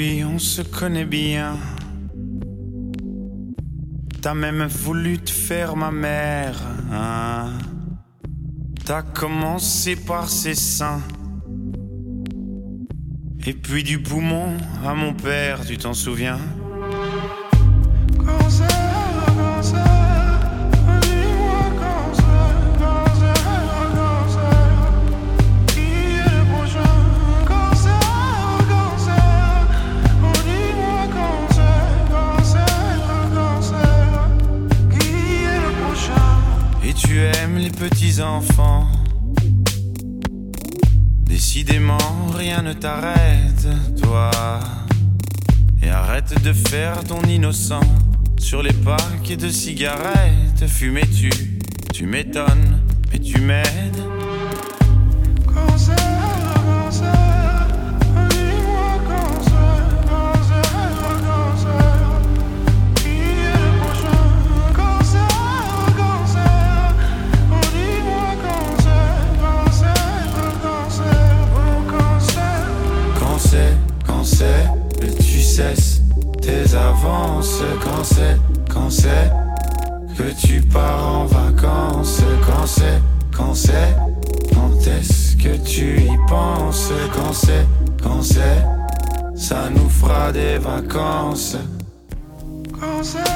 oui, on se connaît bien. T'as même voulu te faire ma mère, hein? T'as commencé par ses seins, et puis du poumon à mon père, tu t'en souviens? Tu aimes les petits enfants. Décidément, rien ne t'arrête, toi. Et arrête de faire ton innocent sur les paquets de cigarettes. Fumais-tu, tu m'étonnes, mais tu m'aides. Que tu cesses tes avances, quand c'est que tu pars en vacances, quand est-ce que tu y penses, quand c'est, ça nous fera des vacances, quand c'est.